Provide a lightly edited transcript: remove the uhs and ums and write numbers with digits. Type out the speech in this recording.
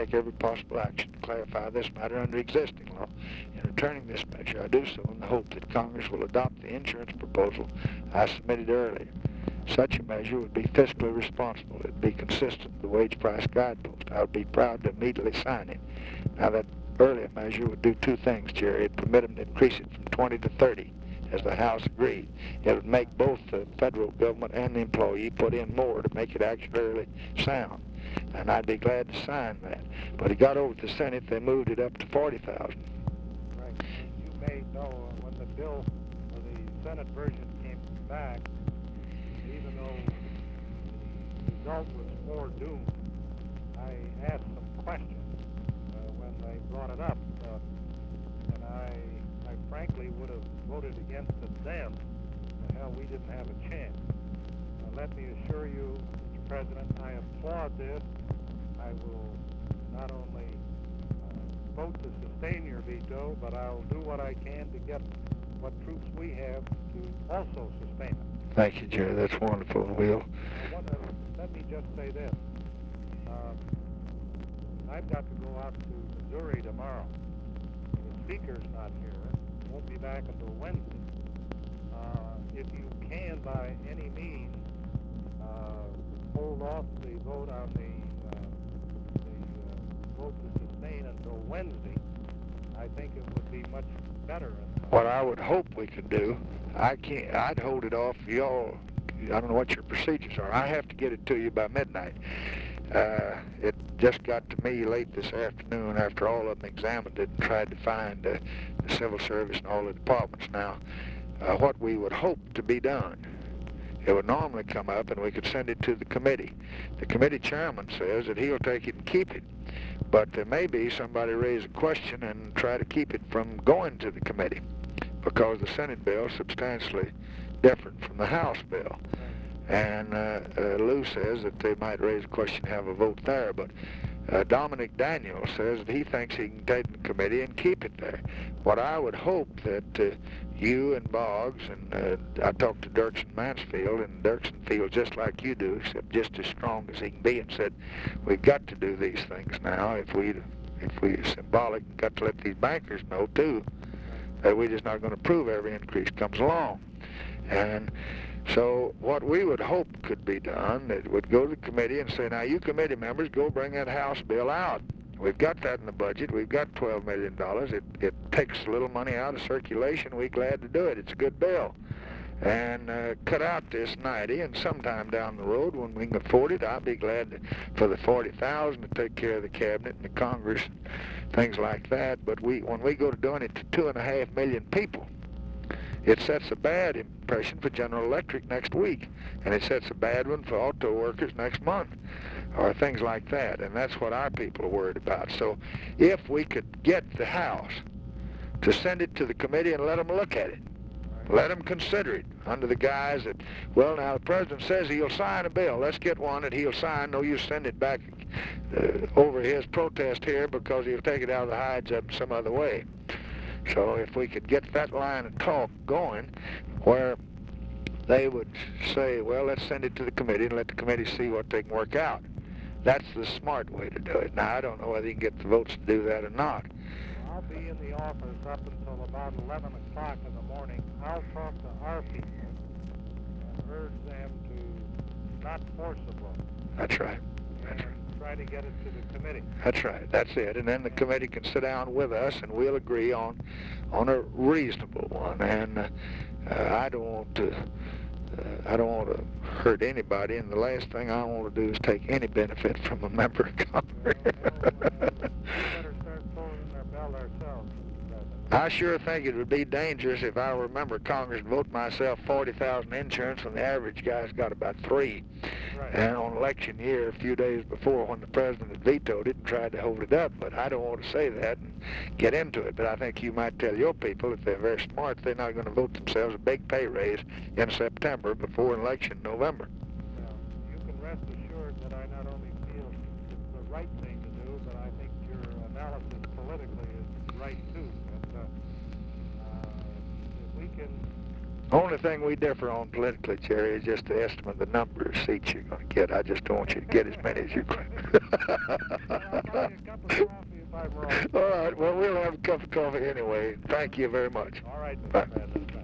take every possible action to clarify this matter under existing law. In returning this measure, I do so in the hope that Congress will adopt the insurance proposal I submitted earlier. Such a measure would be fiscally responsible. It would be consistent with the wage price guidepost. I would be proud to immediately sign it. Now, that earlier measure would do two things, Jerry. It would permit them to increase it from 20 to 30, as the House agreed. It would make both the federal government and the employee put in more to make it actuarially sound. And I'd be glad to sign that. But it got over to the Senate, they moved it up to 40,000. Right. You may know when the bill, or the Senate version came back, even though the result was foredoomed, I asked some questions when they brought it up, and I frankly would have voted against it then. Hell, we didn't have a chance. Let me assure you, Mr. President, I applaud this. I will not only vote to sustain your veto, but I'll do what I can to get what troops we have to also sustain it. Thank you, Jerry. That's wonderful. Let me just say this. I've got to go out to Missouri tomorrow. The Speaker's not here. Won't be back until Wednesday. If you can, by any means, hold off the vote on the vote to sustain until Wednesday, I think it would be much better. What I would hope we could do, I'd hold it off. Y'all, I don't know what your procedures are. I have to get it to you by midnight. It just got to me late this afternoon after all of them examined it and tried to find the civil service and all the departments. Now, what we would hope to be done, it would normally come up and we could send it to the committee. The committee chairman says that he'll take it and keep it, but there may be somebody raise a question and try to keep it from going to the committee because the Senate bill is substantially different from the House bill. And Lou says that they might raise a question and have a vote there, but Dominic Daniels says that he thinks he can take the committee and keep it there. What I would hope that you and Boggs, and I talked to Dirksen Mansfield, and Dirksen feels just like you do, except just as strong as he can be, and said, we've got to do these things now. If we symbolic, got to let these bankers know, too, that we're just not going to approve every increase comes along. And so what we would hope could be done, it would go to the committee and say, now you committee members, go bring that House bill out. We've got that in the budget. We've got $12 million. It takes a little money out of circulation. We're glad to do it. It's a good bill. And cut out this 90, and sometime down the road when we can afford it, I'll be glad for the 40,000 to take care of the cabinet and the Congress, things like that. But when we go to doing it to 2.5 million people, it sets a bad impression for General Electric next week, and it sets a bad one for auto workers next month, or things like that, and that's what our people are worried about. So if we could get the House to send it to the committee and let them look at it, let them consider it under the guise that, well, now the President says he'll sign a bill. Let's get one that he'll sign. No use send it back over his protest here because he'll take it out of the hides up some other way. So if we could get that line of talk going where they would say, well, let's send it to the committee and let the committee see what they can work out. That's the smart way to do it. Now, I don't know whether you can get the votes to do that or not. I'll be in the office up until about 11 o'clock in the morning. I'll talk to our people and urge them to not force a vote. That's right. And try to get it to the committee. That's right. That's it. And then the committee can sit down with us and we'll agree on a reasonable one. And I don't want to hurt anybody. And the last thing I want to do is take any benefit from a member of Congress. We better start pulling their belt ourselves. I sure think it would be dangerous if I were a member of Congress to vote myself 40,000 insurance when the average guy's got about 3. Right. And on election year, a few days before, when the president had vetoed it and tried to hold it up, but I don't want to say that and get into it. But I think you might tell your people, if they're very smart, they're not going to vote themselves a big pay raise in September before election in November. Well, you can rest assured that I not only feel it's the right thing to do, but I think your analysis politically is right too. If we can Only thing we differ on politically, Jerry, is just the estimate of the number of seats you're going to get. I just don't want you to get as many as you can. I'll buy you a cup of coffee if I'm wrong. All right, well, we'll have a cup of coffee anyway. Thank you very much. All right, Mr. Bye. President.